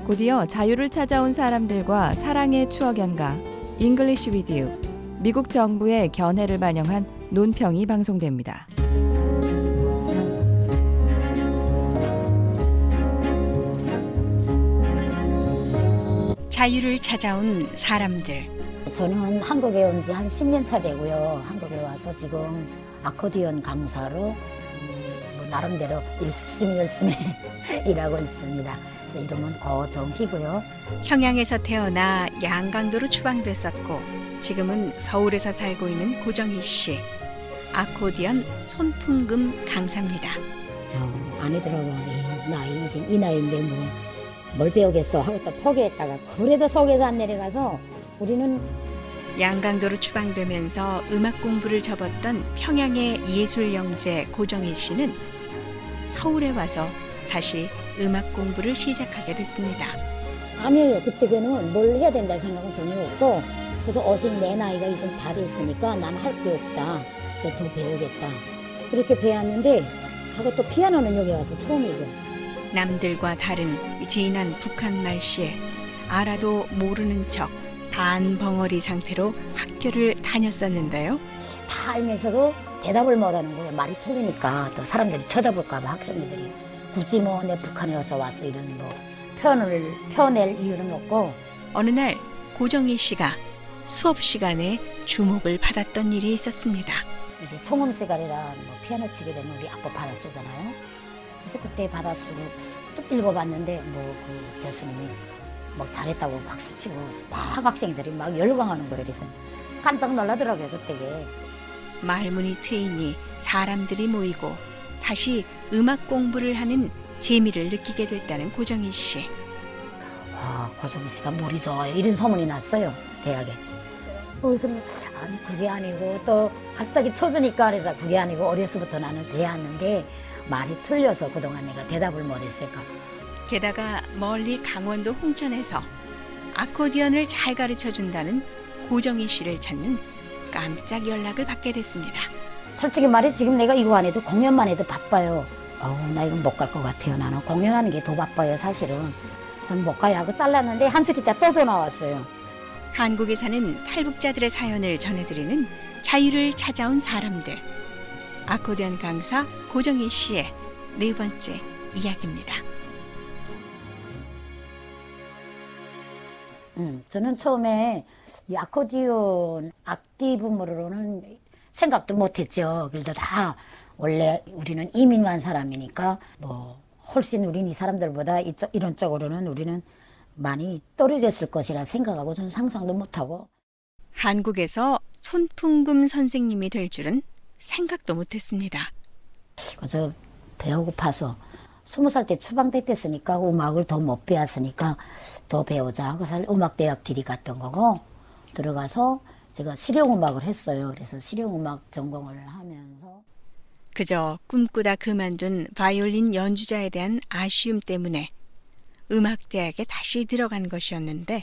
곧이어 자유를 찾아온 사람들과 사랑의 추억 연가 English with you. 미국 정부의 견해를 반영한 논평이 방송됩니다. 자유를 찾아온 사람들. 저는 한국에 온 지 한 10년 차 되고요. 한국에 와서 지금 아코디언 강사로 나름대로 열심히 일하고 있습니다. 그래서 이름은 고정희고요. 평양에서 태어나 양강도로 추방됐었고 지금은 서울에서 살고 있는 고정희 씨. 아코디언 손풍금 강사입니다. 아니더라고. 이 나이인데 뭘 배우겠어 하고 또 포기했다가 그래도 서울에서 안 내려가서 우리는 양강도로 추방되면서 음악 공부를 접었던 평양의 예술영재 고정희 씨는 서울에 와서 다시 음악 공부를 시작하게 됐습니다. 아니에요. 그때는 뭘 해야 된다 생각은 전혀 없고 그래서 오직 내 나이가 이제 다 됐으니까 난 할 게 없다. 그래서 더 배우겠다. 그렇게 배웠는데 하고 또 피아노는 여기 와서 처음이고. 남들과 다른 진한 북한 말씨에 알아도 모르는 척 반벙어리 상태로 학교를 다녔었는데요. 다 알면서도 대답을 못하는 거예요. 말이 틀리니까 또 사람들이 쳐다볼까 봐 학생들이 굳이 내 북한에 와서 이런 펴낼 이유는 없고. 어느 날 고정희 씨가 수업 시간에 주목을 받았던 일이 있었습니다. 이제 총음 시간이라 피아노 치게 되면 우리 악보 받아쓰잖아요. 그래서 그때 받아쓰고 뚝 읽어봤는데 그 교수님이 잘했다고 박수치고 막 학생들이 막 열광하는 거예요. 그래서 깜짝 놀라더라고요. 그때게. 말문이 트이니 사람들이 모이고 다시 음악 공부를 하는 재미를 느끼게 됐다는 고정희 씨. 고정희 씨가 물이 좋아요. 이런 소문이 났어요. 대학에. 그래서 아니 그게 아니고 또 갑자기 쳐주니까 그래서 그게 아니고 어려서부터 나는 배웠는데 말이 틀려서 그동안 내가 대답을 못했을까. 게다가 멀리 강원도 홍천에서 아코디언을 잘 가르쳐준다는 고정희 씨를 찾는 깜짝 연락을 받게 됐습니다. 솔직히 말해 지금 내가 이거 안 해도 공연만 해도 바빠요. 나 이건 못 갈 것 같아요. 나는 공연하는 게 더 바빠요 사실은. 전 못 가야 하고 잘랐는데 한술 있다 또 전화 왔어요. 한국에 사는 탈북자들의 사연을 전해드리는 자유를 찾아온 사람들. 아코디언 강사 고정희 씨의 네 번째 이야기입니다. 저는 처음에 이 아코디언 악기 부문으로는 생각도 못했죠. 그래도 다 원래 우리는 이민 간 사람이니까 훨씬 우린 이 사람들보다 이런 쪽으로는 우리는 많이 떨어졌을 것이라 생각하고 저는 상상도 못하고. 한국에서 손풍금 선생님이 될 줄은 생각도 못했습니다. 저 배우고파서 20살 때 추방됐으니까 음악을 더 못 배웠으니까 더 배우자 하고 사실 음악대학 들어갔던 거고 들어가서 제가 실용음악을 했어요. 그래서 실용음악 전공을 하면서 그저 꿈꾸다 그만둔 바이올린 연주자에 대한 아쉬움 때문에 음악대학에 다시 들어간 것이었는데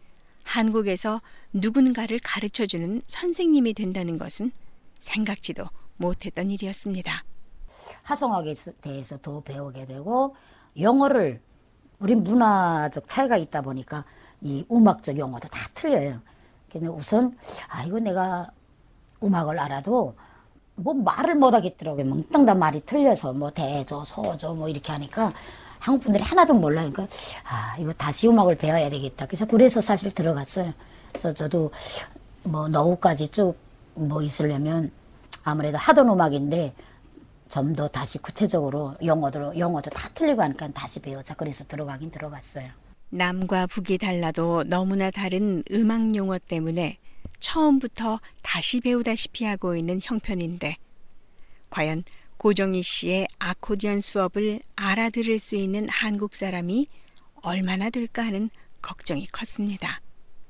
한국에서 누군가를 가르쳐주는 선생님이 된다는 것은 생각지도 못했던 일이었습니다. 화성학에 대해서 더 배우게 되고 영어를 우리 문화적 차이가 있다 보니까 이 음악적 용어도 다 틀려요. 근데 우선 이거 내가 음악을 알아도 말을 못 하겠더라고요. 멍땅 다 말이 틀려서 대조, 소조 이렇게 하니까 한국 분들이 하나도 몰라요. 그러니까 이거 다시 음악을 배워야 되겠다. 그래서 사실 들어갔어요. 그래서 저도 노후까지 쭉 있으려면 아무래도 하던 음악인데 좀 더 다시 구체적으로 영어도 다 틀리고 하니까 다시 배우자. 그래서 들어가긴 들어갔어요. 남과 북이 달라도 너무나 다른 음악 용어 때문에 처음부터 다시 배우다시피 하고 있는 형편인데 과연 고정희 씨의 아코디언 수업을 알아들을 수 있는 한국 사람이 얼마나 될까 하는 걱정이 컸습니다.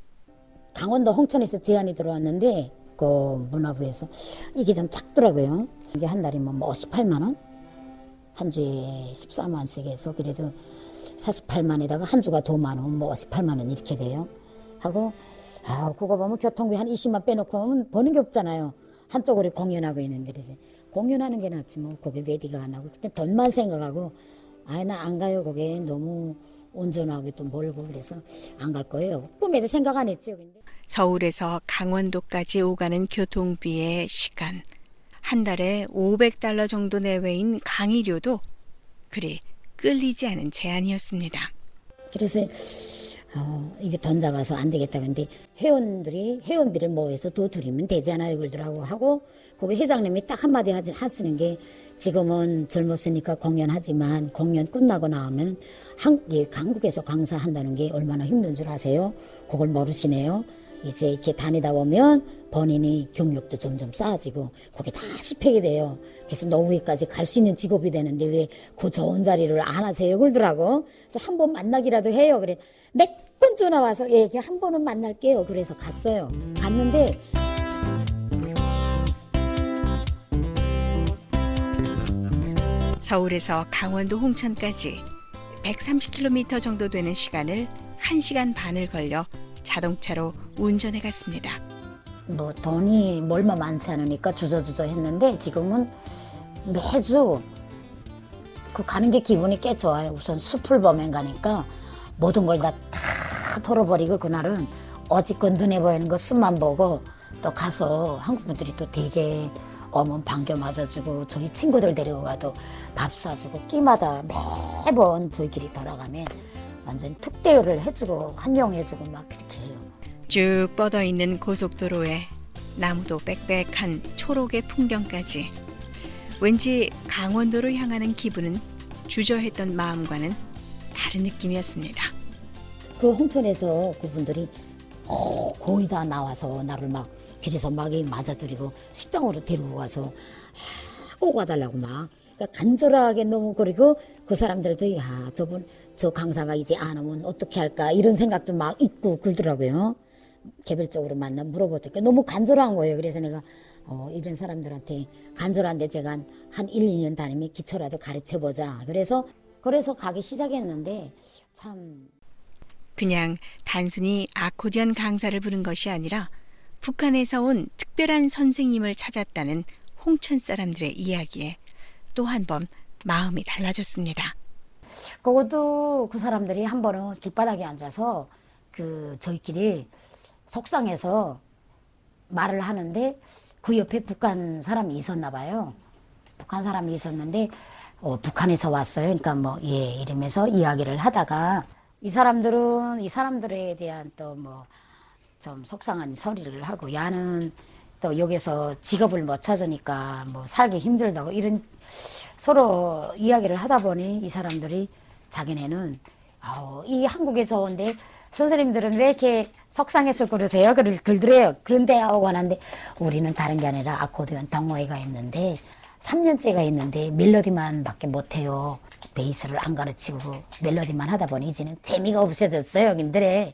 강원도 홍천에서 제안이 들어왔는데 그 문화부에서 이게 좀 작더라고요. 이게 한 달에 58만 원? 한 주에 14만씩 해서 그래도 48만에다가 한 주가 더 많으면 58만 원 이렇게 돼요. 하고 그거 보면 교통비 한 20만 빼놓고 하면 버는 게 없잖아요. 한쪽으로 공연하고 있는데 그래서 공연하는 게 낫지 거기 웨디가 안 하고 그때 돈만 생각하고 나 안 가요. 거기 너무 운전하기도 멀고 그래서 안 갈 거예요. 꿈에도 생각 안 했죠. 근데. 서울에서 강원도까지 오가는 교통비의 시간, 한 달에 $500 정도 내외인 강의료도 그리 끌리지 않은 제안이었습니다. 그래서 이게 돈 작아서 안 되겠다. 근데 회원들이 회원비를 모아서 더 드리면 되잖아요. 그러더라고 하고 거기 회장님이 딱 한마디 하시는 게 지금은 젊었으니까 공연하지만 공연 끝나고 나오면 한국에서 강사한다는 게 얼마나 힘든 줄 아세요? 그걸 모르시네요. 이제 이렇게 다니다 보면 본인이 경력도 점점 쌓아지고 그게 다 수평이 돼요. 그래서 노후에까지 갈 수 있는 직업이 되는데 왜 그 좋은 자리를 안 하세요? 그러더라고. 그래서 한 번 만나기라도 해요. 그래 몇 번 전화 와서 예, 한 번은 만날게요. 그래서 갔어요. 갔는데 서울에서 강원도 홍천까지 130km 정도 되는 시간을 1시간 반을 걸려 자동차로 운전해 갔습니다. 뭐 돈이 얼마 많지 않으니까 주저주저 했는데 지금은 매주 그 가는 게 기분이 꽤 좋아요. 우선 숲을 보면 가니까 모든 걸 다 털어버리고 그날은 어지껏 눈에 보이는 거 숲만 보고 또 가서 한국 분들이 또 되게 어머니 반겨 맞아주고 저희 친구들 데리고 가도 밥 사주고 끼마다 매번 저희끼리 돌아가면 완전 특대를 해주고 환영해주고 막 그렇게 해요. 쭉 뻗어있는 고속도로에 나무도 빽빽한 초록의 풍경까지 왠지 강원도로 향하는 기분은 주저했던 마음과는 다른 느낌이었습니다. 그 홍천에서 그분들이 거의 다 나와서 나를 막 길에서 막 맞아들이고 식당으로 데리고 가서 꼭 와달라고 막 그러니까 간절하게 너무 그리고 그 사람들도 야 저분 저 강사가 이제 안 오면 어떻게 할까 이런 생각도 막 있고 그러더라고요. 개별적으로 만나 물어보니까 너무 간절한 거예요. 그래서 내가 이런 사람들한테 간절한데 제가 한 1, 2년 다니면 기초라도 가르쳐보자. 그래서 가기 시작했는데 참 그냥 단순히 아코디언 강사를 부른 것이 아니라 북한에서 온 특별한 선생님을 찾았다는 홍천 사람들의 이야기에 또 한 번 마음이 달라졌습니다. 그것도 그 사람들이 한 번은 길바닥에 앉아서 저희끼리 속상해서 말을 하는데 그 옆에 북한 사람이 있었나 봐요. 북한 사람이 있었는데 북한에서 왔어요. 그러니까 뭐 이러면서 이야기를 하다가 이 사람들에 대한 또 뭐 좀 속상한 소리를 하고 야는 또 여기서 직업을 못 찾으니까 뭐 살기 힘들다고 이런 서로 이야기를 하다 보니 이 사람들이 자기네는 이 한국에 좋은데 선생님들은 왜 이렇게 속상해서 그러세요? 그러더래요. 그런데 하고 하는데 우리는 다른 게 아니라 아코디언 동호회가 있는데 3년째가 있는데 멜로디만 밖에 못해요. 베이스를 안 가르치고 멜로디만 하다 보니 이제는 재미가 없어졌어요. 근데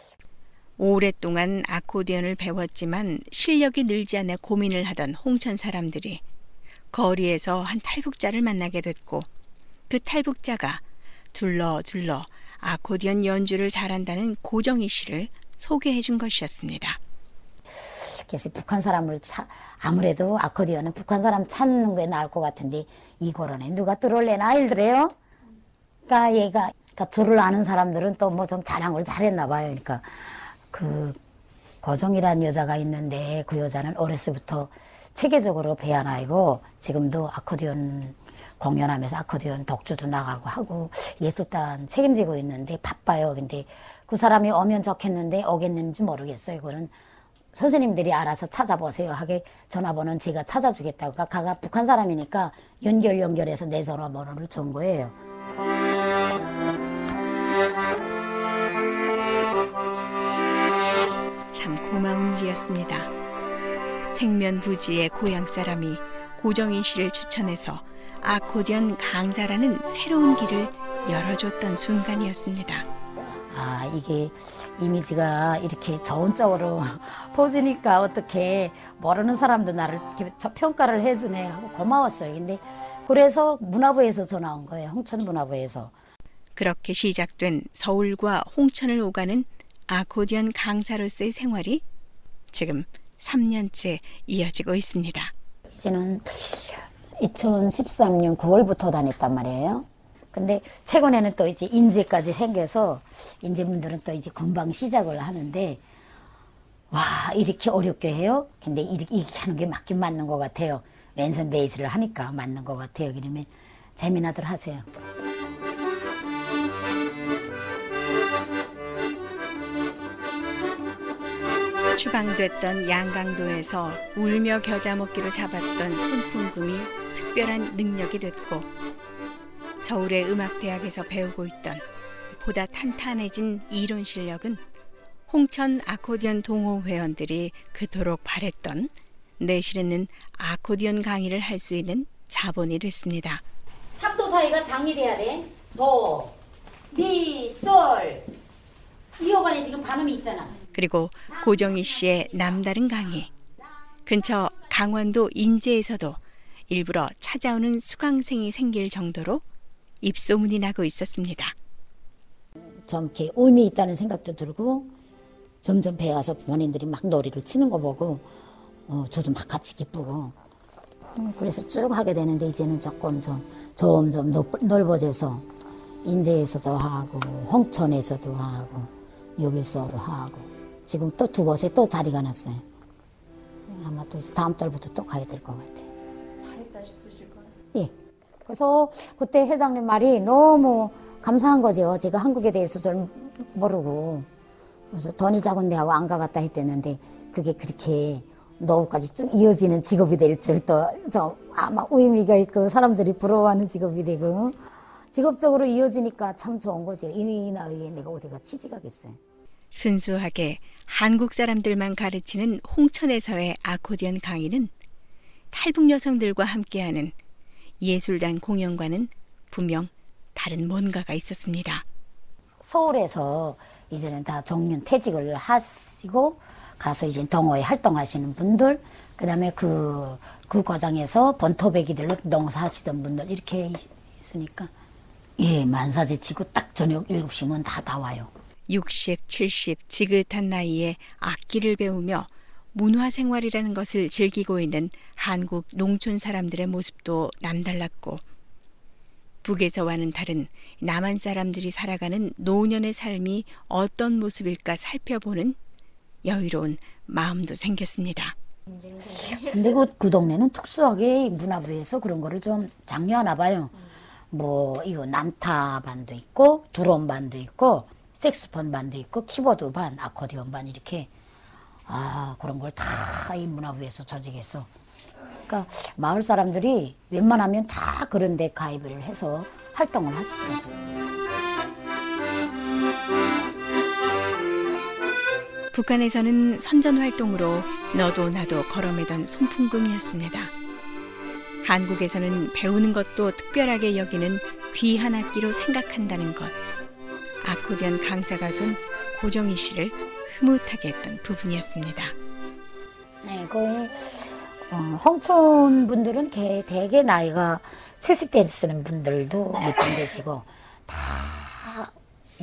오랫동안 아코디언을 배웠지만 실력이 늘지 않아 고민을 하던 홍천 사람들이 거리에서 한 탈북자를 만나게 됐고 그 탈북자가 둘러 아코디언 연주를 잘한다는 고정희 씨를 소개해 준 것이었습니다. 그래서 북한 사람을 아무래도 아코디언은 북한 사람 찾는 게 나을 것 같은데 이거로네 누가 들어올래나 이러더래요. 그러니까 둘을 아는 사람들은 또 뭐 좀 잘한 걸 잘했나 봐요. 그러니까 그 고정이라는 여자가 있는데 그 여자는 어렸을부터 체계적으로 배운 아이고 지금도 아코디언 공연하면서 아코디언 독주도 나가고 하고 예술단 책임지고 있는데 바빠요. 근데 그 사람이 오면 좋겠는데 오겠는지 모르겠어요. 그거는 선생님들이 알아서 찾아보세요 하게 전화번호는 제가 찾아주겠다고. 가가 북한 사람이니까 연결해서 내 전화번호를 준 거예요. 참 고마운 일이었습니다. 생면부지의 고향 사람이 고정희 씨를 추천해서 아코디언 강사라는 새로운 길을 열어줬던 순간이었습니다. 이게 이미지가 이렇게 좋은 쪽으로 퍼지니까 어떻게 모르는 사람도 나를 이렇게 평가를 해주네 하고 고마웠어요. 근데 그래서 문화부에서 전화 온 거예요. 홍천문화부에서. 그렇게 시작된 서울과 홍천을 오가는 아코디언 강사로서의 생활이 지금 3년째 이어지고 있습니다. 이제는 2013년 9월부터 다녔단 말이에요. 근데 최근에는 또 이제 인재까지 생겨서 인재분들은 또 이제 금방 시작을 하는데 와 이렇게 어렵게 해요? 근데 이렇게 하는 게 맞긴 맞는 것 같아요. 왼손 베이스를 하니까 맞는 것 같아요. 그러면 재미나들 하세요. 추방됐던 양강도에서 울며 겨자 먹기로 잡았던 손풍금이 특별한 능력이 됐고 서울의 음악대학에서 배우고 있던 보다 탄탄해진 이론 실력은 홍천 아코디언 동호 회원들이 그토록 바랬던 내실 있는 아코디언 강의를 할 수 있는 자본이 됐습니다. 3도 사이가 장이 돼야 돼. 도, 미, 솔. 이 호간에 지금 반음이 있잖아. 그리고 고정희 씨의 남다른 강의. 근처 강원도 인제에서도 일부러 찾아오는 수강생이 생길 정도로 입소문이 나고 있었습니다. 좀 이렇게 의미 있다는 생각도 들고 점점 배에 가서 본인들이 막 노래를 치는 거 보고 저도 막 같이 기쁘고 그래서 쭉 하게 되는데 이제는 조금 점점 넓어져서 인제에서도 하고 홍천에서도 하고 여기서도 하고 지금 또 두 곳에 또 자리가 났어요. 아마 또 다음 달부터 또 가야 될 것 같아요. 잘했다 싶으실 거예요? 예. 그래서 그때 회장님 말이 너무 감사한 거죠. 제가 한국에 대해서 좀 모르고 그래서 돈이 작은 데하고 안 가봤다 했댔는데 그게 그렇게 노후까지 쭉 이어지는 직업이 될 줄 또 아마 의미가 있고 사람들이 부러워하는 직업이 되고 직업적으로 이어지니까 참 좋은 거죠. 이 나이에 내가 어디가 취직하겠어요. 순수하게 한국 사람들만 가르치는 홍천에서의 아코디언 강의는 탈북 여성들과 함께하는 예술단 공연과는 분명 다른 뭔가가 있었습니다. 서울에서 이제는 다 정년 퇴직을 하시고 가서 이제 동호회 활동하시는 분들, 그다음에 그 과정에서 번토배기들로 농사하시던 분들 이렇게 있으니까 예 만사제치고 딱 저녁 7시면 다 나와요. 60, 70 지긋한 나이에 악기를 배우며 문화생활이라는 것을 즐기고 있는 한국 농촌 사람들의 모습도 남달랐고 북에서와는 다른 남한 사람들이 살아가는 노년의 삶이 어떤 모습일까 살펴보는 여유로운 마음도 생겼습니다. 근데 그 동네는 특수하게 문화부에서 그런 거를 좀 장려하나 봐요. 뭐 이거 난타반도 있고 드럼반도 있고 색소폰 반도 있고 키보드 반, 아코디언 반 이렇게 그런 걸 다 이 문화부에서 조직해서 그러니까 마을 사람들이 웬만하면 다 그런 데 가입을 해서 활동을 하시더라고요. 북한에서는 선전활동으로 너도 나도 걸어매던 손풍금이었습니다. 한국에서는 배우는 것도 특별하게 여기는 귀한 악기로 생각한다는 것. 아코디언 강사가 된 고정희 씨를 흐뭇하게 했던 부분이었습니다. 네, 거의 홍천 분들은 대개 나이가 70대 쓰는 분들도 몇 분 계시고 다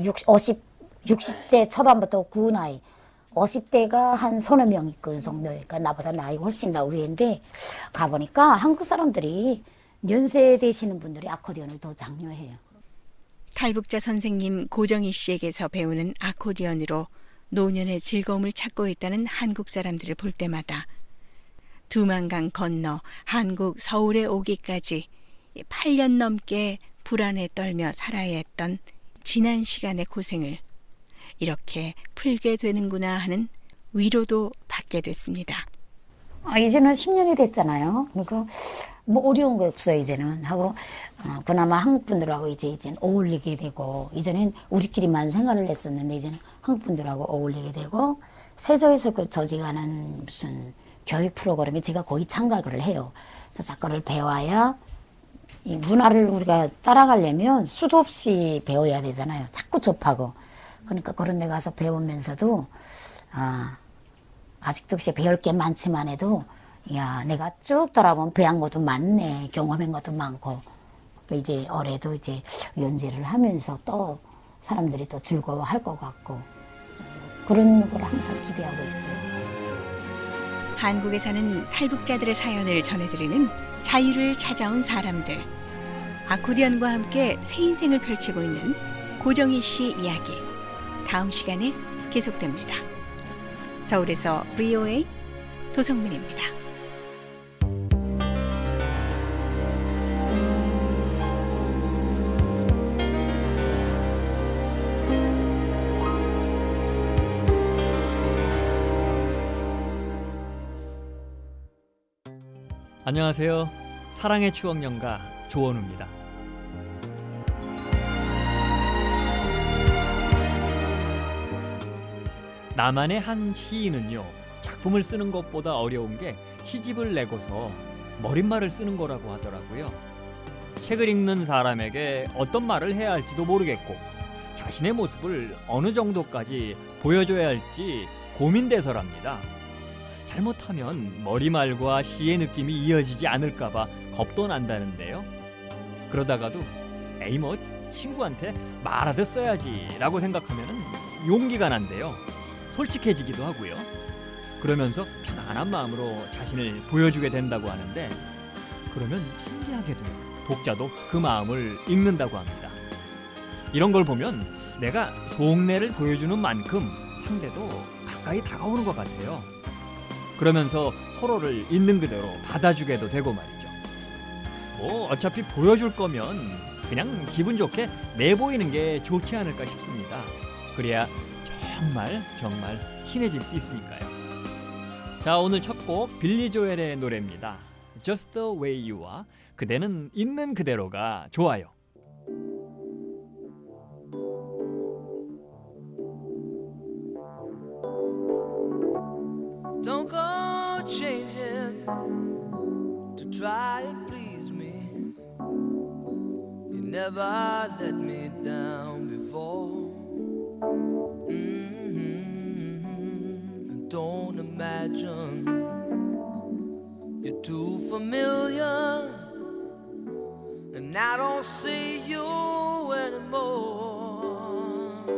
60대 초반부터 그 나이 50대가 한 서너 명 있고 그 정도니까 나보다 나이가 훨씬 더 위인데 가보니까 한국 사람들이 연세 되시는 분들이 아코디언을 더 장려해요. 탈북자 선생님 고정희 씨에게서 배우는 아코디언으로 노년의 즐거움을 찾고 있다는 한국 사람들을 볼 때마다 두만강 건너 한국 서울에 오기까지 8년 넘게 불안에 떨며 살아야 했던 지난 시간의 고생을 이렇게 풀게 되는구나 하는 위로도 받게 됐습니다. 이제는 10년이 됐잖아요. 그러니까 뭐 어려운 거 없어요 이제는 하고 그나마 한국 분들하고 이제는 어울리게 되고 이전엔 우리끼리만 생활을 했었는데 이제는 한국 분들하고 어울리게 되고 세조에서 그 조직하는 무슨 교육 프로그램에 제가 거의 참가를 해요. 그래서 작가를 배워야 이 문화를 우리가 따라가려면 수도 없이 배워야 되잖아요. 자꾸 접하고 그러니까 그런 데 가서 배우면서도 아직도 혹시 배울 게 많지만 해도 야 내가 쭉 돌아보면 배운 것도 많네, 경험한 것도 많고 이제 올해도 이제 연재를 하면서 또 사람들이 또 즐거워할 것 같고 그런 걸 항상 기대하고 있어요. 한국에 사는 탈북자들의 사연을 전해드리는 자유를 찾아온 사람들. 아코디언과 함께 새 인생을 펼치고 있는 고정희 씨 이야기, 다음 시간에 계속됩니다. 서울에서 VOA 도성민입니다. 안녕하세요. 사랑의 추억 연가 조원우입니다. 남한의 한 시인은요, 작품을 쓰는 것보다 어려운 게 시집을 내고서 머릿말을 쓰는 거라고 하더라고요. 책을 읽는 사람에게 어떤 말을 해야 할지도 모르겠고 자신의 모습을 어느 정도까지 보여줘야 할지 고민돼서랍니다. 잘못하면 머리말과 시의 느낌이 이어지지 않을까봐 겁도 난다는데요. 그러다가도 에이 뭐 친구한테 말하듯 써야지 라고 생각하면 용기가 난대요. 솔직해지기도 하고요. 그러면서 편안한 마음으로 자신을 보여주게 된다고 하는데, 그러면 신기하게도요, 독자도 그 마음을 읽는다고 합니다. 이런 걸 보면 내가 속내를 보여주는 만큼 상대도 가까이 다가오는 것 같아요. 그러면서 서로를 있는 그대로 받아주게도 되고 말이죠. 뭐 어차피 보여줄 거면 그냥 기분 좋게 내보이는 게 좋지 않을까 싶습니다. 그래야 정말 친해질 수 있으니까요. 자, 오늘 첫 곡 빌리 조엘의 노래입니다. Just the way you와 그대는 있는 그대로가 좋아요. Don't go changing to try and please me. You never let me down before. Don't imagine you're too familiar, and I don't see you anymore.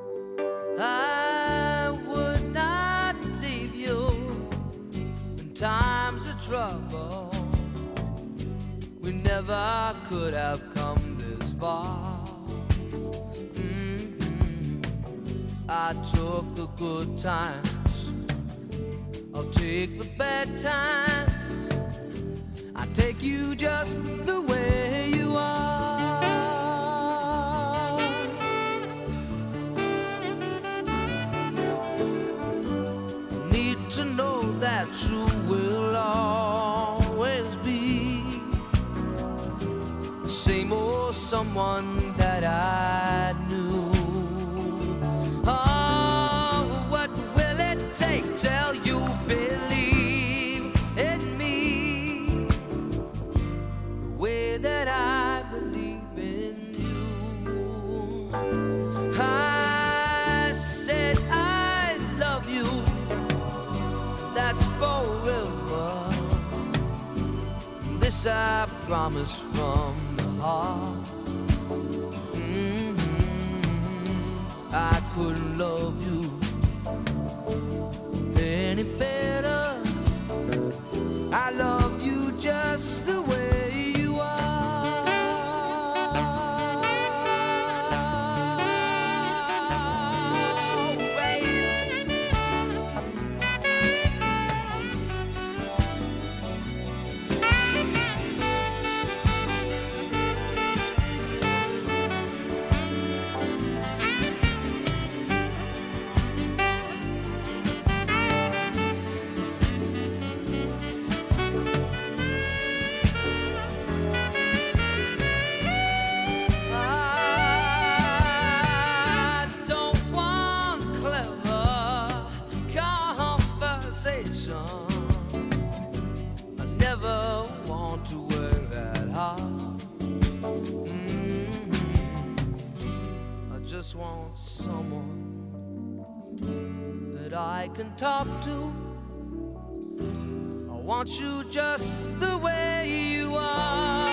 I would not leave you in times of trouble. We never could have come this far. I took the good times, I'll take the bad times. I take you just the way you are. Need to know that you will always be the same old someone that I knew. Till you believe in me the way that I believe in you. I said I love you, that's forever. This I promise from the heart. I couldn't love you any better. I love you just the way you are. Just want someone that I can talk to. I want you just the way you are.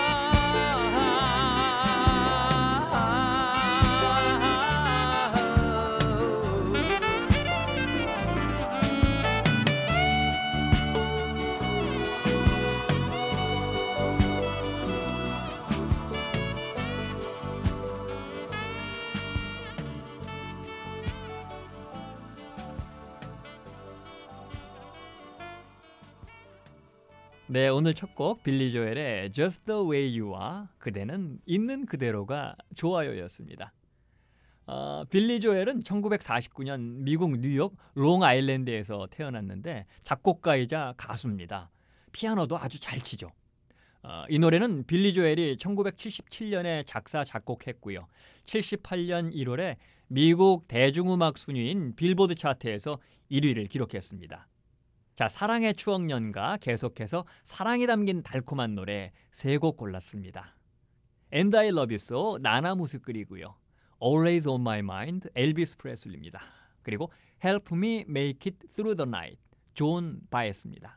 네, 오늘 첫 곡 빌리 조엘의 Just the Way You와 그대는 있는 그대로가 좋아요였습니다. 빌리 조엘은 1949년 미국 뉴욕 롱아일랜드에서 태어났는데 작곡가이자 가수입니다. 피아노도 아주 잘 치죠. 이 노래는 빌리 조엘이 1977년에 작사 작곡했고요. 78년 1월에 미국 대중음악 순위인 빌보드 차트에서 1위를 기록했습니다. 자, 사랑의 추억 연가 계속해서 사랑이 담긴 달콤한 노래 3곡 골랐습니다. And I Love You So 나나 무스끌이고요. Always on My Mind 엘비스 프레슬리입니다. 그리고 Help Me Make It Through the Night 존 바에스입니다.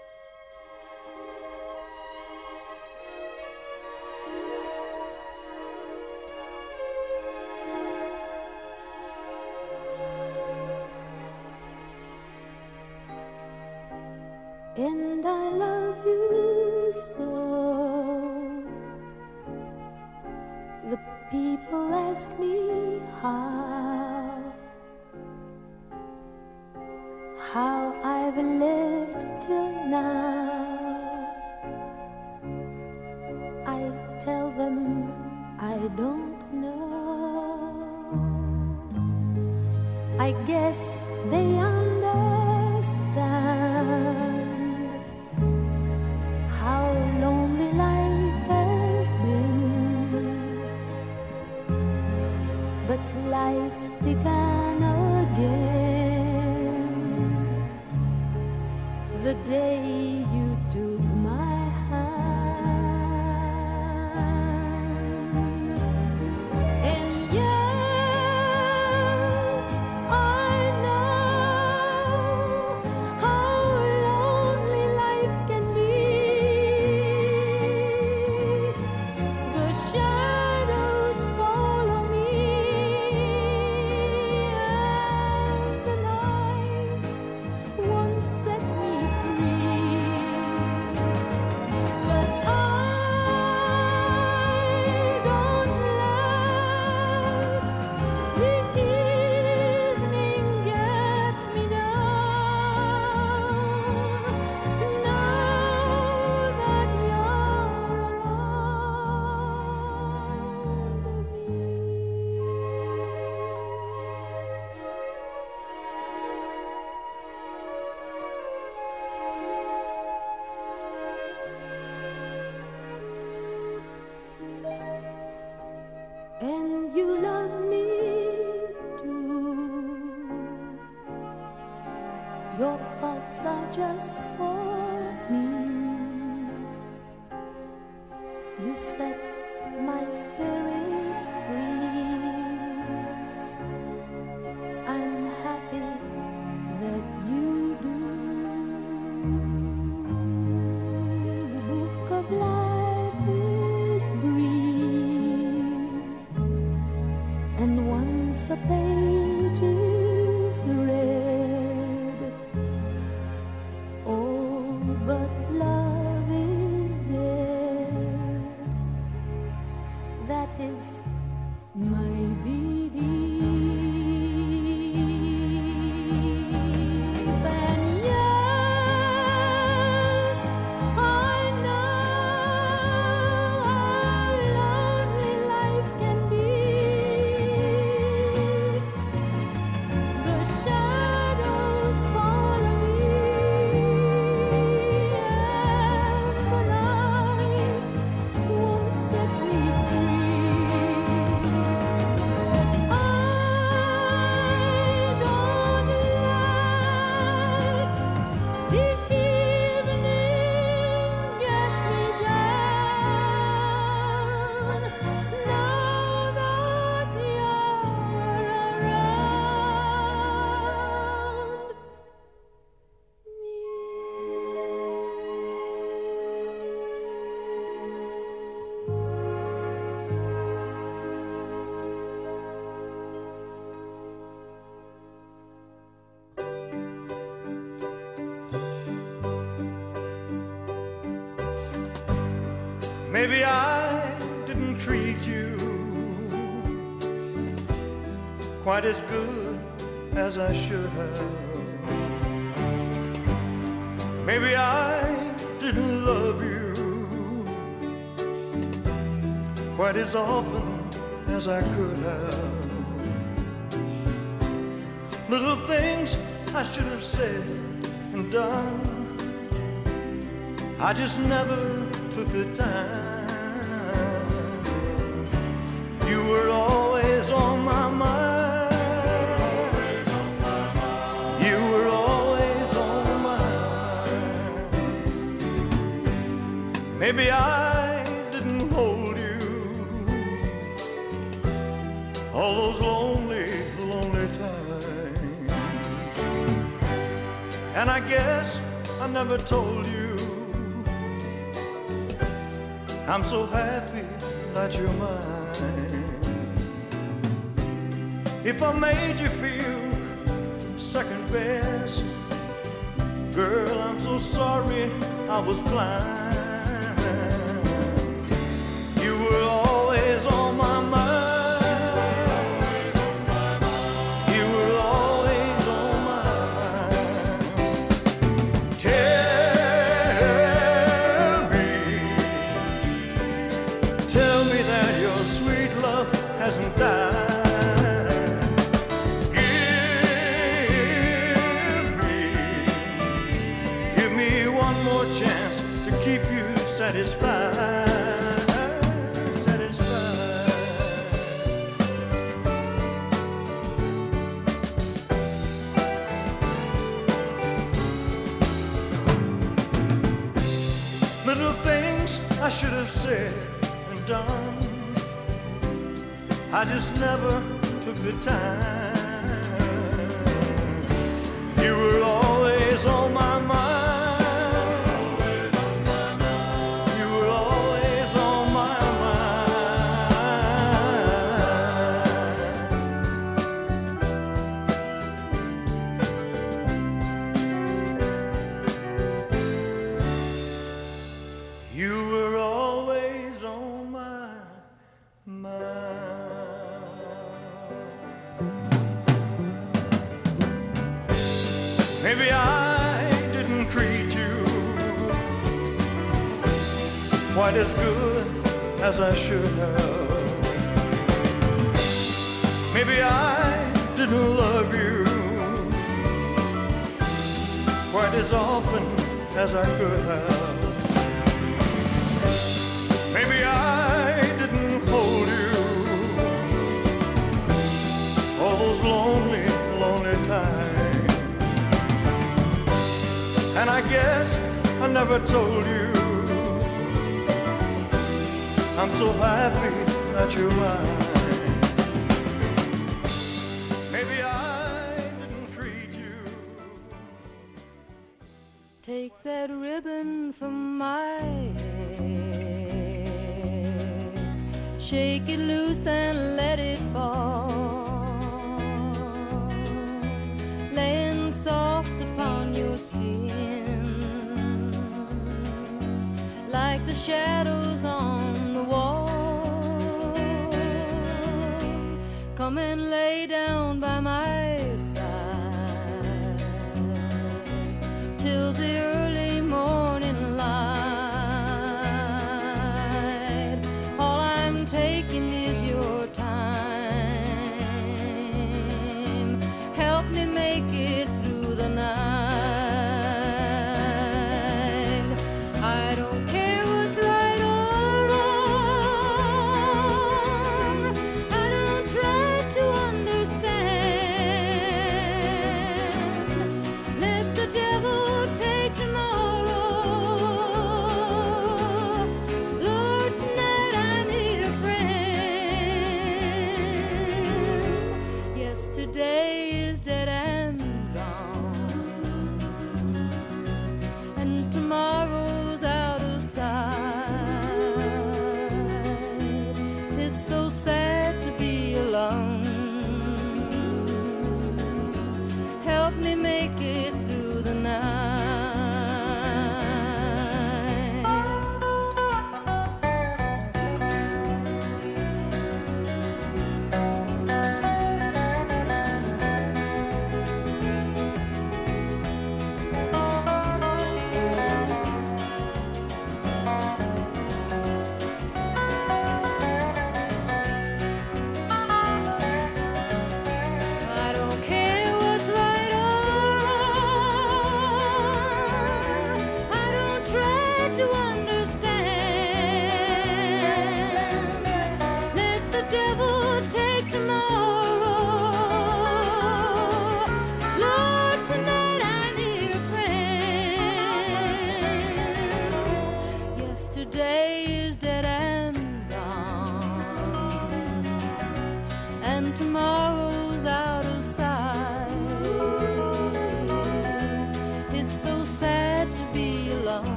And I love you so. The people ask me how I've lived till now. I tell them I don't know. I guess they understand how lonely life has been, but life began again the day you took my hand. And yes, I know how lonely life can be. The shadows follow me, and the night won't set me free. But I don't let the evening get me down. Now that you're around me. And you love me too. Your thoughts are just for me. You set my spirit free. I'm happy that you do. The book of life is brief, and once a page is read, oh, but love is dead. That is my belief. And yes, I know how lonely life can be. The shadows follow me, and the night won't set me free. But I don't let the evening get me down. Now that you're around Maybe I didn't treat you quite as good as I should have. Maybe I didn't love you quite as often as I could have. Little things I should have said and done, I just never took the time. You were always on my mind. You were always on my mind. Maybe I didn't hold you all those lonely, lonely times. And I guess I never told you I'm so happy that you're mine. If I made you feel second best, girl, I'm so sorry I was blind. You were always on my mind. You were always on my mind. Tell me that your sweet love hasn't died. Give me one more chance to keep you satisfied. Little things I should have said and done, I just never took the time. You were always on my mind. You were always on my mind. You were always on my mind. Maybe I didn't treat you quite as good as I should have. Maybe I didn't love you quite as often as I could have. Maybe I didn't hold you all those lonely, lonely times. And I guess I never told you I'm so happy that you're mine. Maybe I didn't treat you. Take that ribbon from my head, shake it loose and let it fall, laying soft upon your skin, like the shadows on the wall. Come and lay down by my side till the early morning light. All I'm taking is your time. Help me make it through the night. I don't care what's right or wrong. I don't try to understand. Let the devil take tomorrow. Lord, tonight I need a friend. Yesterday is dead and gone, and tomorrow's out of sight. It's so sad to be alone. Help me make it through the night.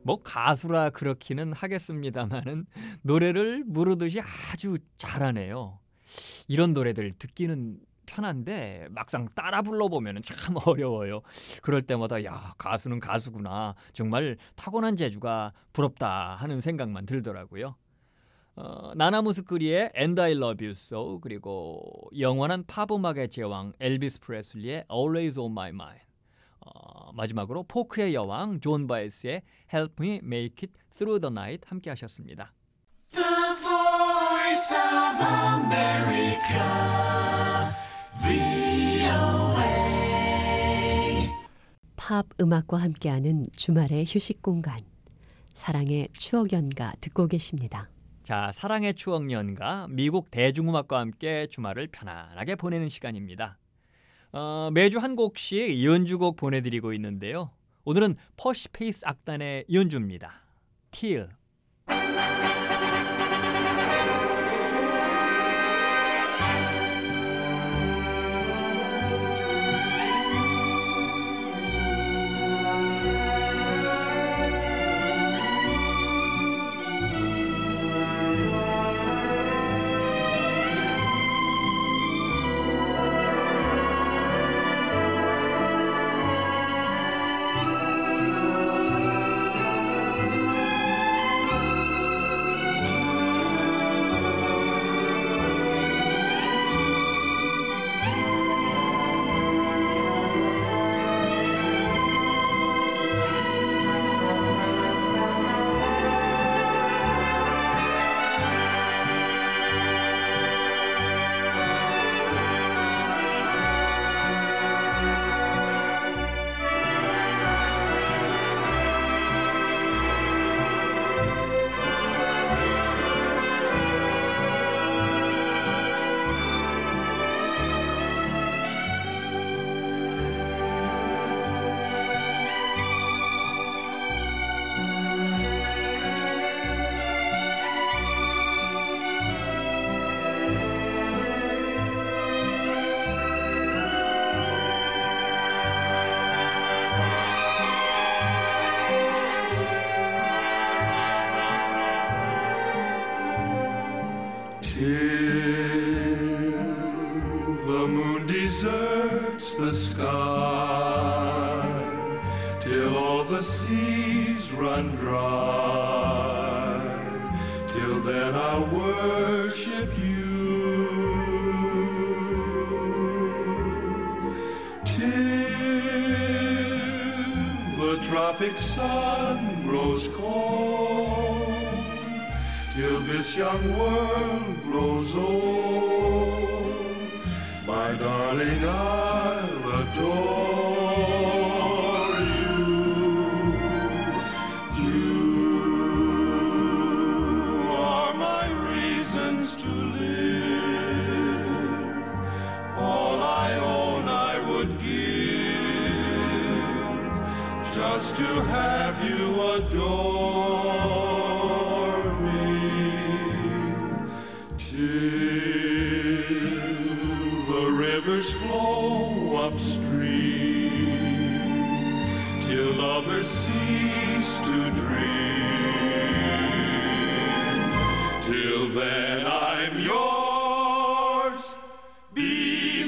뭐 가수라 그렇기는 하겠습니다만은 노래를 무르듯이 아주 잘하네요. 이런 노래들 듣기는 편한데 막상 따라 불러보면 참 어려워요. 그럴 때마다 야, 가수는 가수구나. 정말 타고난 재주가 부럽다 하는 생각만 들더라고요. 나나무스크리의 And I Love You So, 그리고 영원한 팝 음악의 제왕 엘비스 프레슬리의 Always on My Mind, 마지막으로 포크의 여왕 존 바에스의 Help Me Make It Through the Night 함께 하셨습니다. The Voice of America, VOA. 팝 음악과 함께하는 주말의 휴식 공간, 사랑의 추억 연가 듣고 계십니다. 자, 사랑의 추억 연가, 미국 대중음악과 함께 주말을 편안하게 보내는 시간입니다. 매주 한 곡씩 연주곡 보내드리고 있는데요. 오늘은 퍼시페이스 악단의 연주입니다. Till. The moon deserts the sky, till all the seas run dry, till then I'll worship you, till the tropic sun grows cold, till this young world grows old. My darling, I'll adore you. You are my reasons to live. All I own I would give, just to have you adore me. Rivers flow upstream, till lovers cease to dream. Till then I'm yours, be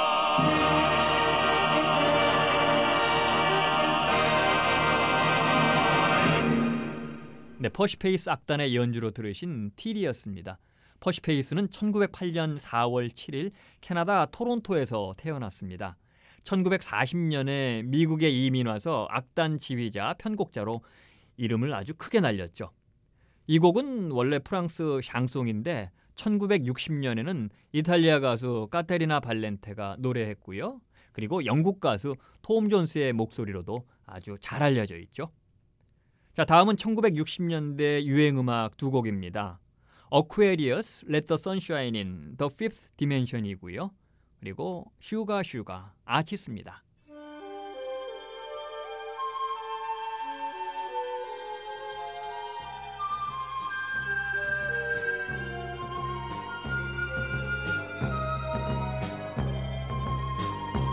mine. 네, 퍼시페이스 악단의 연주로 들으신 틸이었습니다. 퍼시페이스는 1908년 4월 7일 캐나다 토론토에서 태어났습니다. 1940년에 미국에 이민 와서 악단 지휘자, 편곡자로 이름을 아주 크게 날렸죠. 이 곡은 원래 프랑스 샹송인데 1960년에는 이탈리아 가수 카테리나 발렌테가 노래했고요. 그리고 영국 가수 톰 존스의 목소리로도 아주 잘 알려져 있죠. 자, 다음은 1960년대 유행음악 두 곡입니다. Aquarius, Let the Sunshine in, The Fifth Dimension이고요. 그리고 슈가 슈가, 아치스입니다.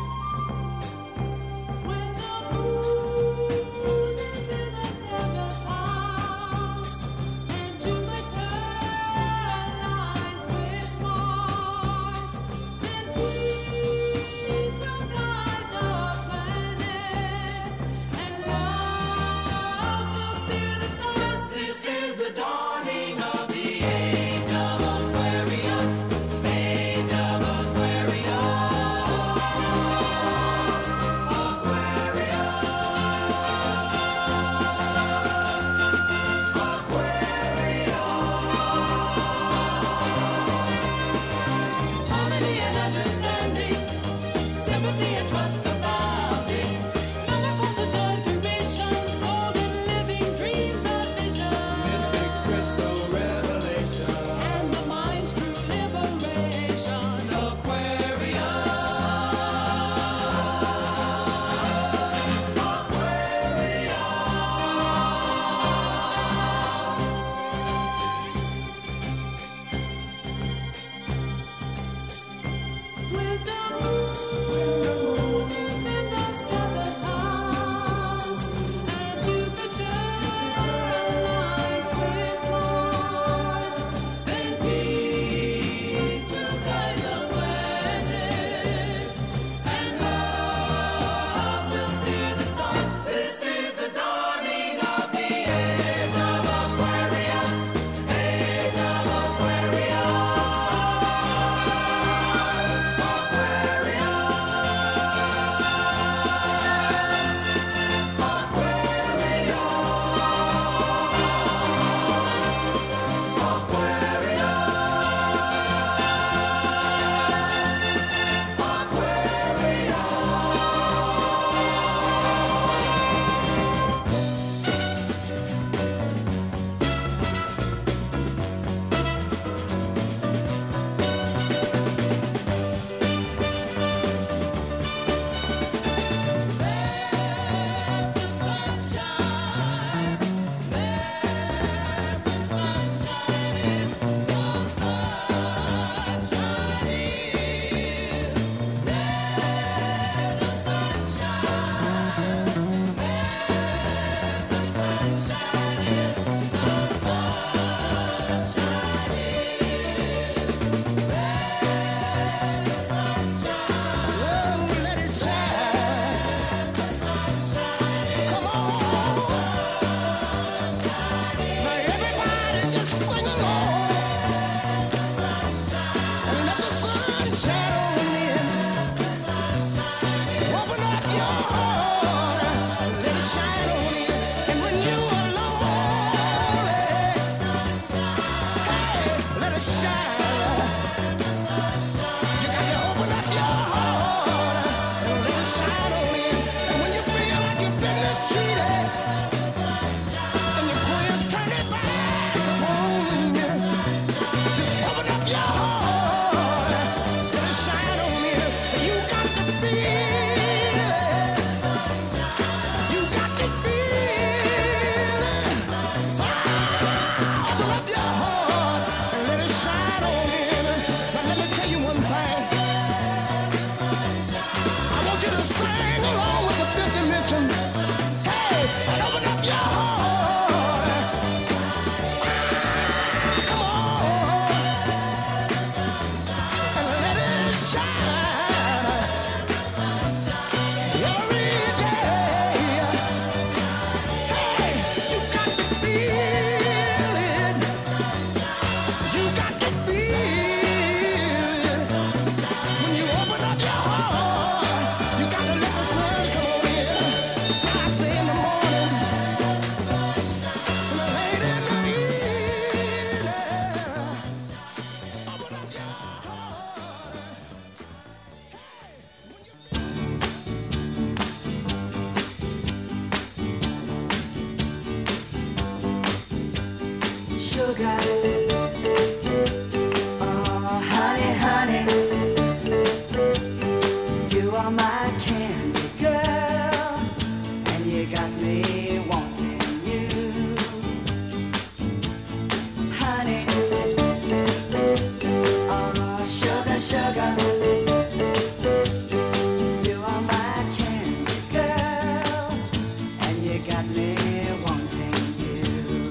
When the moon is in the 7th sugar. Oh, honey, honey, you are my candy girl, and you got me wanting you. Honey, oh, sugar, sugar. You are my candy girl, and you got me wanting you.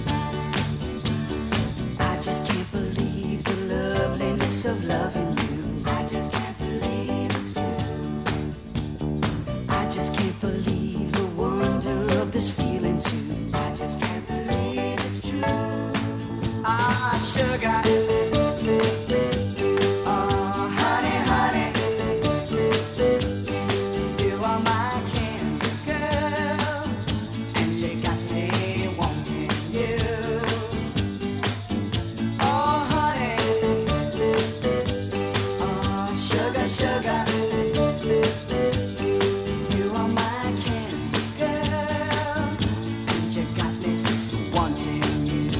I just can't believe the loveliness of loving you. I just can't believe it's true. I just can't believe the wonder of this feeling too. I just can't believe it's true. Ah, sugar. Oh, honey, honey, you are my candy girl, and you got me wanting you. Oh, honey, oh, sugar, sugar, you are my candy girl, and you got me wanting you.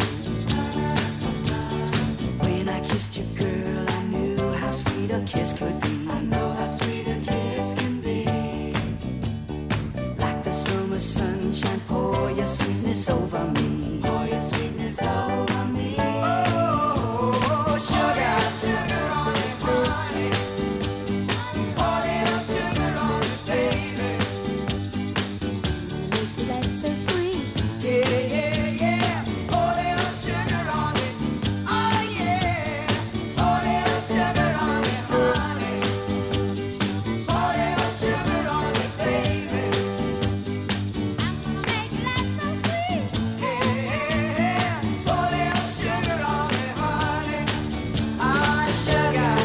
When I kissed you, girl, I knew how sweet a kiss could be. I know how sweet a kiss can be. Like the summer sunshine, pour your sweetness over me. Pour your sweetness over me. Oh, sugar, sugar on me, honey. Pour little sugar on me, baby. Life's so sweet. Yeah, yeah, yeah. Pour little sugar on me. Oh, yeah. Pour little sugar on me, honey. Pour little sugar on me, baby. I'm gonna make life so sweet. Yeah, pour little sugar on me, honey. Ah, sugar.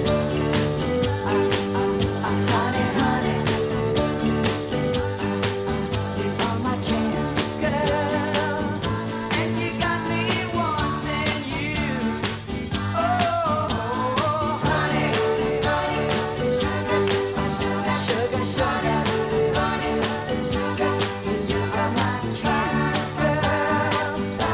Honey, honey. You are my candy girl, and you got me wanting you. Oh, honey, honey, sugar, sugar, honey, sugar, you are my candy girl.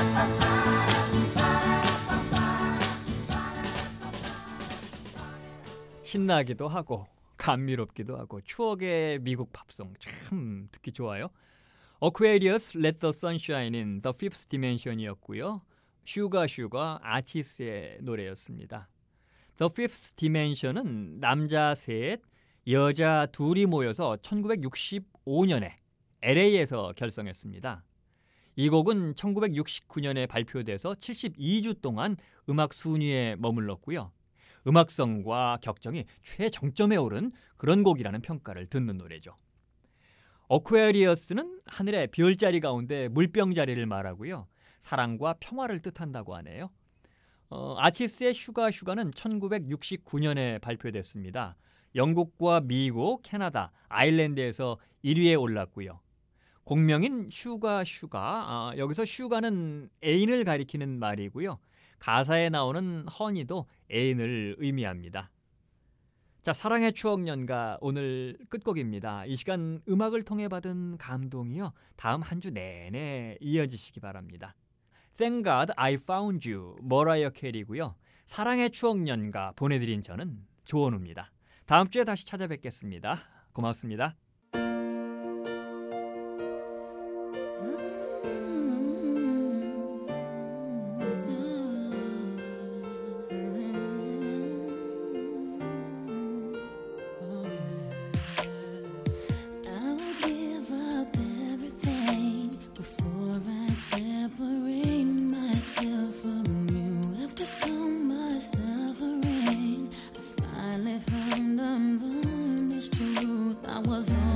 신나기도 하고 감미롭기도 하고 추억의 미국 팝송 참 듣기 좋아요. Aquarius, Let the Sunshine in, The Fifth Dimension이었고요. 슈가 슈가 아치스의 노래였습니다. The Fifth Dimension은 남자 셋, 여자 둘이 모여서 1965년에 LA에서 결성했습니다. 이 곡은 1969년에 발표돼서 72주 동안 음악 순위에 머물렀고요. 음악성과 격정이 최정점에 오른 그런 곡이라는 평가를 듣는 노래죠. 어쿠에리어스는 하늘의 별자리 가운데 물병자리를 말하고요. 사랑과 평화를 뜻한다고 하네요. 아치스의 슈가 슈가는 1969년에 발표됐습니다. 영국과 미국, 캐나다, 아일랜드에서 1위에 올랐고요. 곡명인 슈가 슈가, 여기서 슈가는 애인을 가리키는 말이고요. 가사에 나오는 허니도 애인을 의미합니다. 자, 사랑의 추억 연가 오늘 끝곡입니다. 이 시간 음악을 통해 받은 감동이요. 다음 한 주 내내 이어지시기 바랍니다. Thank God I Found You, 머라이어 캐리고요. 사랑의 추억 연가 보내드린 저는 조원우입니다. 다음 주에 다시 찾아뵙겠습니다. 고맙습니다. I will give up everything before I separate myself from you. After so much suffering, I finally found unvarnished truth. I was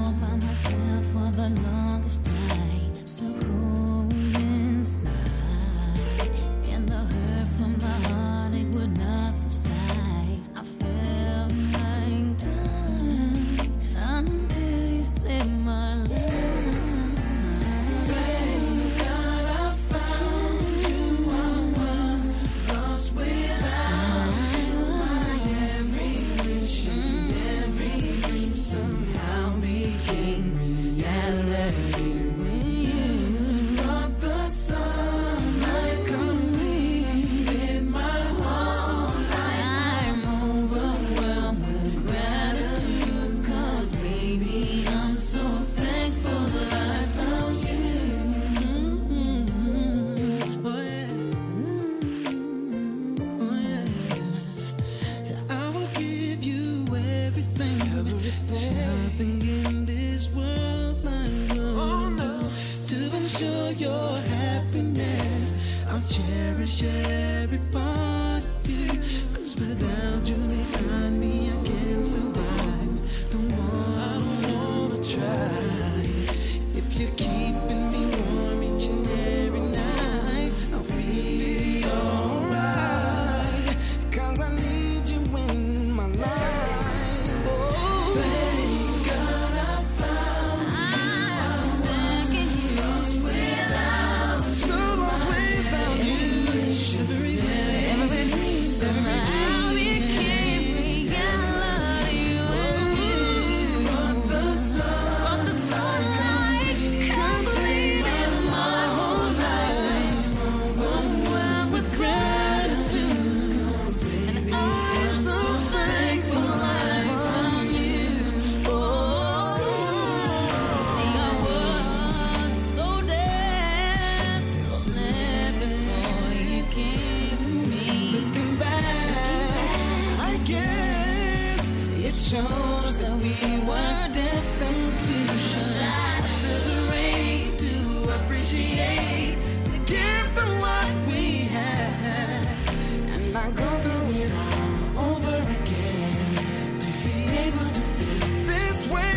happiness. I'll cherish every part of you, 'cause without you beside me I can't survive. Don't wanna try. If you're keeping me warm each and every night, I'll be alright, 'cause I need you in my life. Oh, thank God I found you. I'm begging you, lost without, so lost without you. Every day, every dream, every dream. We can't reality when you brought the sunlight, completed my whole life. Overwhelmed with gratitude, and I'm so thankful I found you. Oh, see, I was so dead, so sad before you came to me. Looking back, I guess it shows that we were destined to shine through the rain, to appreciate the gift of what we had, and I go through it all over again to be able to feel this way.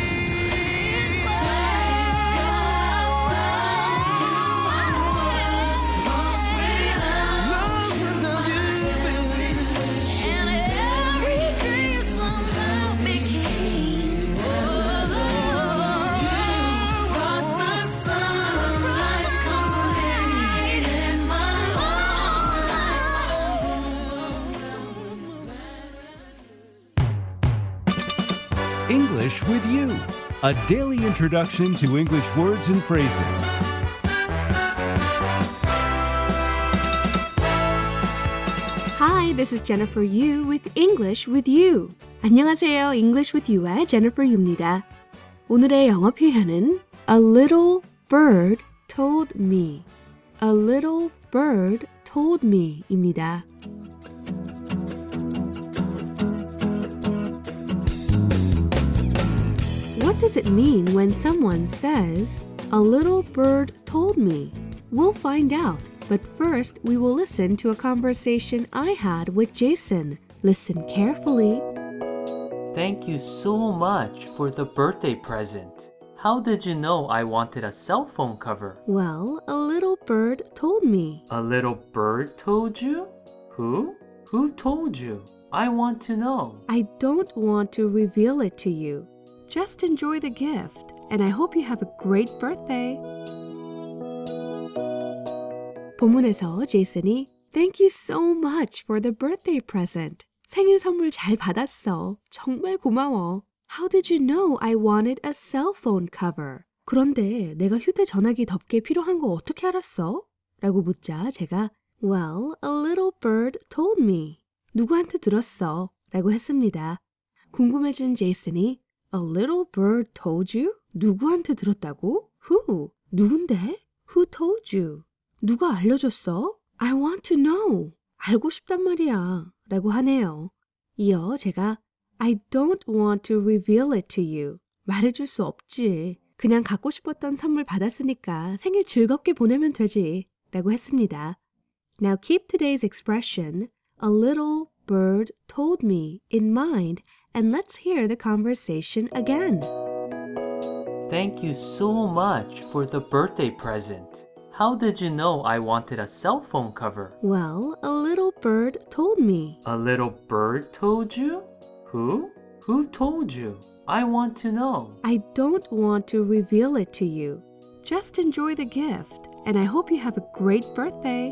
Lost without you, baby. And every dream somehow became brought the sunlight, completed my whole life. English with You, a daily introduction to English words and phrases. Hi, this is Jennifer Yu with English with You. 안녕하세요. English with You의 Jennifer Yu입니다. 오늘의 영어 표현은 A little bird told me. A little bird told me입니다. What does it mean when someone says, a little bird told me? We'll find out, but first we will listen to a conversation I had with Jason. Listen carefully. Thank you so much for the birthday present. How did you know I wanted a cell phone cover? Well, a little bird told me. A little bird told you? Who? Who told you? I want to know. I don't want to reveal it to you. Just enjoy the gift, and I hope you have a great birthday. 본문에서 제이슨이 Thank you so much for the birthday present. 생일 선물 잘 받았어. 정말 고마워. How did you know I wanted a cell phone cover? 그런데 내가 휴대전화기 덮개 필요한 거 어떻게 알았어? 라고 묻자 제가 Well, a little bird told me. 누구한테 들었어? 라고 했습니다. 궁금해진 제이슨이 A little bird told you? 누구한테 들었다고? Who? 누군데? Who told you? 누가 알려줬어? I want to know. 알고 싶단 말이야. 라고 하네요. 이어 제가 I don't want to reveal it to you. 말해줄 수 없지. 그냥 갖고 싶었던 선물 받았으니까 생일 즐겁게 보내면 되지. 라고 했습니다. Now keep today's expression, a little bird told me, in mind, and let's hear the conversation again. Thank you so much for the birthday present. How did you know I wanted a cell phone cover? Well, a little bird told me. A little bird told you? Who? Who told you? I want to know. I don't want to reveal it to you. Just enjoy the gift, and I hope you have a great birthday.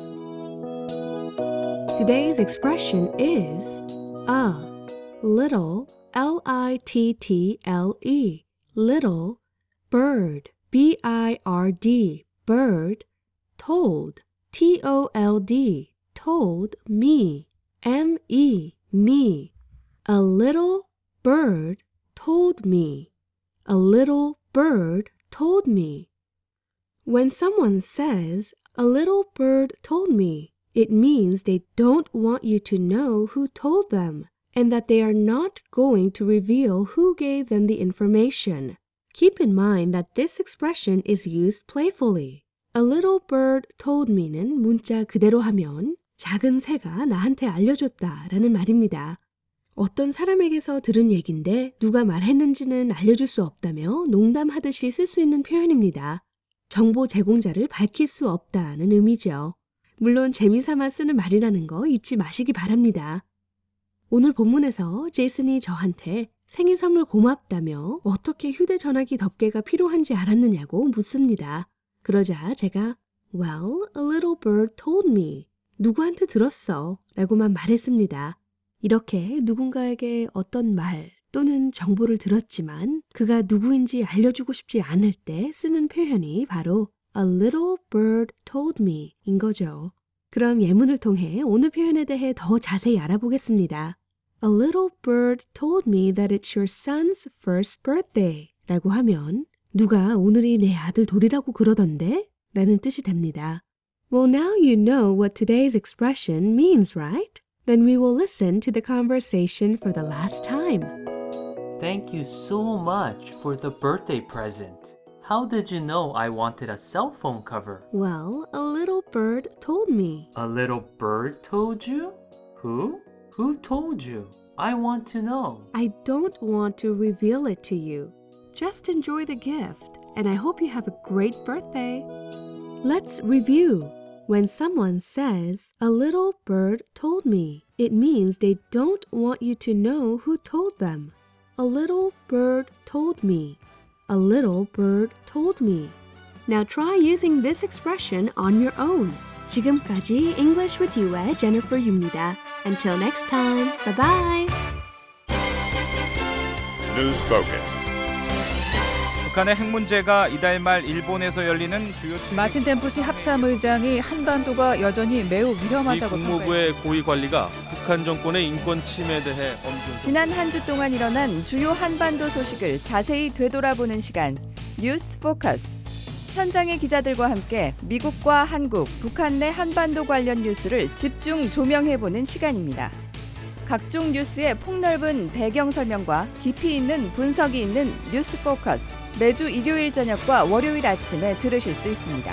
Today's expression is a little, L-I-T-T-L-E, little bird, B-I-R-D, bird, told, T-O-L-D, told me, M-E, me. A little bird told me. A little bird told me. When someone says, a little bird told me, it means they don't want you to know who told them and that they are not going to reveal who gave them the information. Keep in mind that this expression is used playfully. A little bird told me는 문자 그대로 하면 작은 새가 나한테 알려줬다 라는 말입니다. 어떤 사람에게서 들은 얘긴데 누가 말했는지는 알려줄 수 없다며 농담하듯이 쓸 수 있는 표현입니다. 정보 제공자를 밝힐 수 없다는 의미죠. 물론 재미삼아 쓰는 말이라는 거 잊지 마시기 바랍니다. 오늘 본문에서 제이슨이 저한테 생일 선물 고맙다며 어떻게 휴대전화기 덮개가 필요한지 알았느냐고 묻습니다. 그러자 제가 Well, a little bird told me. 누구한테 들었어? 라고만 말했습니다. 이렇게 누군가에게 어떤 말 또는 정보를 들었지만 그가 누구인지 알려주고 싶지 않을 때 쓰는 표현이 바로 A little bird told me 인 거죠. 그럼 예문을 통해 오늘 표현에 대해 더 자세히 알아보겠습니다. A little bird told me that it's your son's first birthday 라고 하면 누가 오늘이 내 아들 돌이라고 그러던데? 라는 뜻이 됩니다. Well, now you know what today's expression means, right? Then we will listen to the conversation for the last time. Thank you so much for the birthday present. How did you know I wanted a cell phone cover? Well, a little bird told me. A little bird told you? Who? Who told you? I want to know. I don't want to reveal it to you. Just enjoy the gift, and I hope you have a great birthday. Let's review. When someone says, a little bird told me, it means they don't want you to know who told them. A little bird told me. A little bird told me. Now try using this expression on your own. 지금까지 English with You의 Jennifer Yu입니다. Until next time, bye-bye. News Focus. 북한의 핵 문제가 이달 말 일본에서 열리는 주요 마틴 템프시 합참의장이 한반도가 여전히 매우 위험하다고 미 국무부의 고위 관리가 북한 정권의 인권 침해에 대해 엄중. 지난 한 주 동안 일어난 주요 한반도 소식을 자세히 되돌아보는 시간 뉴스 포커스. 현장의 기자들과 함께 미국과 한국, 북한 내 한반도 관련 뉴스를 집중 조명해보는 시간입니다. 각종 뉴스의 폭넓은 배경 설명과 깊이 있는 분석이 있는 뉴스 포커스. 매주 일요일 저녁과 월요일 아침에 들으실 수 있습니다.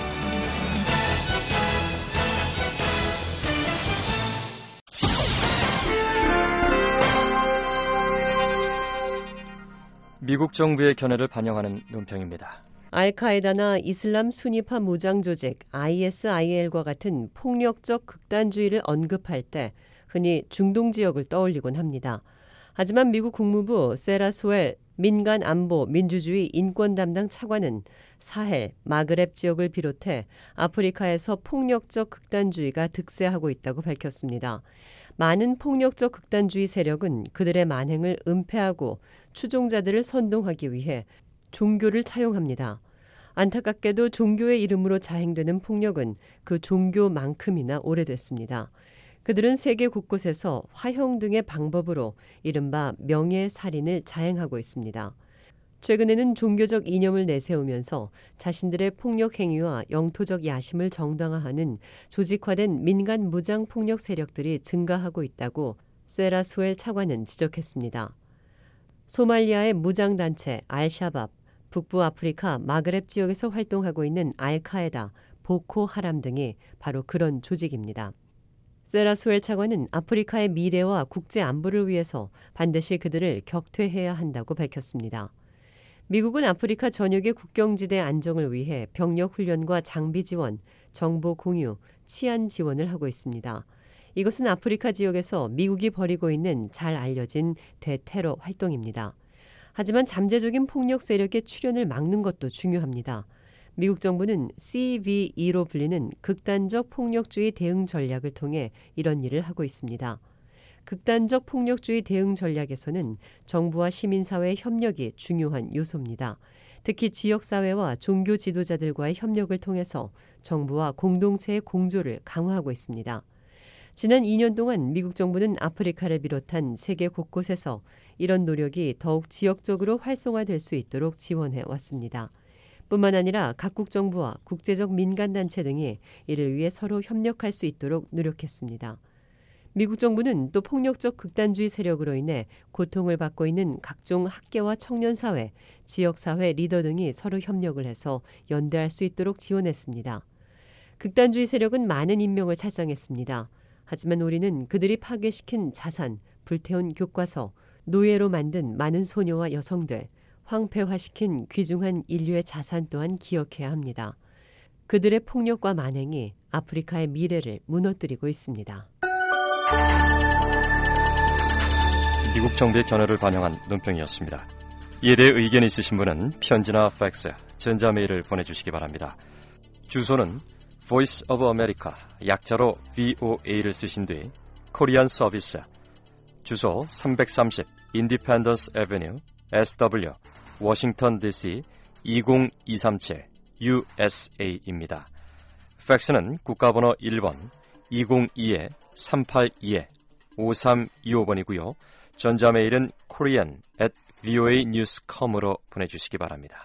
미국 정부의 견해를 반영하는 논평입니다. 알카에다나 이슬람 순위파 무장 조직 ISIL과 같은 폭력적 극단주의를 언급할 때 흔히 중동 지역을 떠올리곤 합니다. 하지만 미국 국무부 세라 스웰 민간 안보 민주주의 인권 담당 차관은 사헬, 마그렙 지역을 비롯해 아프리카에서 폭력적 극단주의가 득세하고 있다고 밝혔습니다. 많은 폭력적 극단주의 세력은 그들의 만행을 은폐하고 추종자들을 선동하기 위해 종교를 차용합니다. 안타깝게도 종교의 이름으로 자행되는 폭력은 그 종교만큼이나 오래됐습니다. 그들은 세계 곳곳에서 화형 등의 방법으로 이른바 명예살인을 자행하고 있습니다. 최근에는 종교적 이념을 내세우면서 자신들의 폭력 행위와 영토적 야심을 정당화하는 조직화된 민간 무장 폭력 세력들이 증가하고 있다고 세라 스웰 차관은 지적했습니다. 소말리아의 무장단체 알샤밥, 북부 아프리카 마그렙 지역에서 활동하고 있는 알카에다, 보코 하람 등이 바로 그런 조직입니다. 세라 스웰 차관은 아프리카의 미래와 국제 안보를 위해서 반드시 그들을 격퇴해야 한다고 밝혔습니다. 미국은 아프리카 전역의 국경지대 안정을 위해 병력 훈련과 장비 지원, 정보 공유, 치안 지원을 하고 있습니다. 이것은 아프리카 지역에서 미국이 벌이고 있는 잘 알려진 대테러 활동입니다. 하지만 잠재적인 폭력 세력의 출현을 막는 것도 중요합니다. 미국 정부는 CVE로 불리는 극단적 폭력주의 대응 전략을 통해 이런 일을 하고 있습니다. 극단적 폭력주의 대응 전략에서는 정부와 시민사회의 협력이 중요한 요소입니다. 특히 지역사회와 종교 지도자들과의 협력을 통해서 정부와 공동체의 공조를 강화하고 있습니다. 지난 2년 동안 미국 정부는 아프리카를 비롯한 세계 곳곳에서 이런 노력이 더욱 지역적으로 활성화될 수 있도록 지원해 왔습니다. 뿐만 아니라 각국 정부와 국제적 민간단체 등이 이를 위해 서로 협력할 수 있도록 노력했습니다. 미국 정부는 또 폭력적 극단주의 세력으로 인해 고통을 받고 있는 각종 학계와 청년사회, 지역사회 리더 등이 서로 협력을 해서 연대할 수 있도록 지원했습니다. 극단주의 세력은 많은 인명을 살상했습니다. 하지만 우리는 그들이 파괴시킨 자산, 불태운 교과서, 노예로 만든 많은 소녀와 여성들, 황폐화시킨 귀중한 인류의 자산 또한 기억해야 합니다. 그들의 폭력과 만행이 아프리카의 미래를 무너뜨리고 있습니다. 미국 정부의 견해를 반영한 논평이었습니다. 이에 대해 의견이 있으신 분은 편지나 팩스, 전자메일을 보내주시기 바랍니다. 주소는 Voice of America, 약자로 VOA를 쓰신 뒤 코리안 서비스, 주소 330 Independence Avenue, SW, 워싱턴 DC 20237 USA입니다. 팩스는 국가번호 1번 202-382-5325번이고요. 전자메일은 korean@voanews.com으로 보내주시기 바랍니다.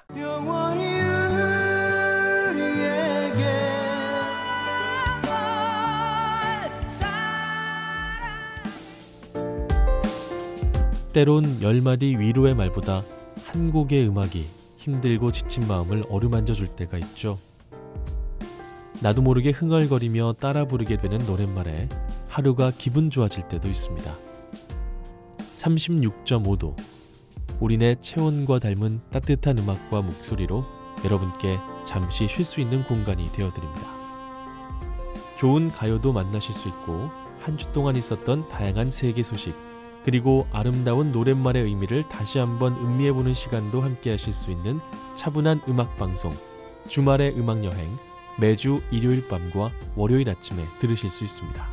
때론 10마디 위로의 말보다 한 곡의 음악이 힘들고 지친 마음을 어루만져 줄 때가 있죠. 나도 모르게 흥얼거리며 따라 부르게 되는 노랫말에 하루가 기분 좋아질 때도 있습니다. 36.5도, 우리네 체온과 닮은 따뜻한 음악과 목소리로 여러분께 잠시 쉴 수 있는 공간이 되어드립니다. 좋은 가요도 만나실 수 있고 한 주 동안 있었던 다양한 세계 소식, 그리고 아름다운 노랫말의 의미를 다시 한번 음미해보는 시간도 함께 하실 수 있는 차분한 음악방송, 주말의 음악여행, 매주 일요일 밤과 월요일 아침에 들으실 수 있습니다.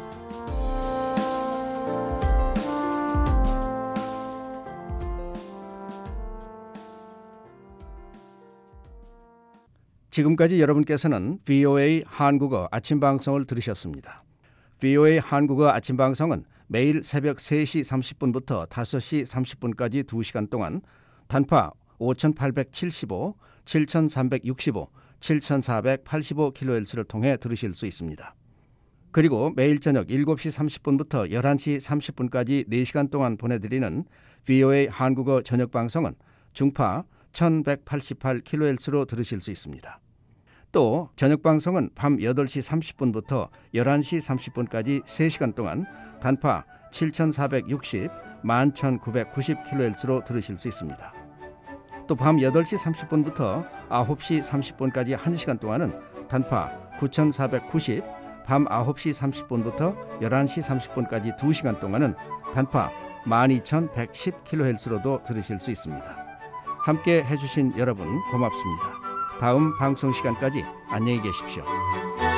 지금까지 여러분께서는 VOA 한국어 아침 방송을 들으셨습니다. VOA 한국어 아침 방송은 매일 새벽 3시 30분부터 5시 30분까지 2시간 동안 단파 5875, 7365, 7485kHz를 통해 들으실 수 있습니다. 그리고 매일 저녁 7시 30분부터 11시 30분까지 4시간 동안 보내드리는 VOA 한국어 저녁 방송은 중파 1188kHz로 들으실 수 있습니다. 또 저녁 방송은 밤 8시 30분부터 11시 30분까지 3시간 동안 단파 7460, 11990kHz로 들으실 수 있습니다. 또 밤 8시 30분부터 9시 30분까지 1시간 동안은 단파 9490, 밤 9시 30분부터 11시 30분까지 2시간 동안은 단파 12110kHz로도 들으실 수 있습니다. 함께 해주신 여러분 고맙습니다. 다음 방송 시간까지 안녕히 계십시오.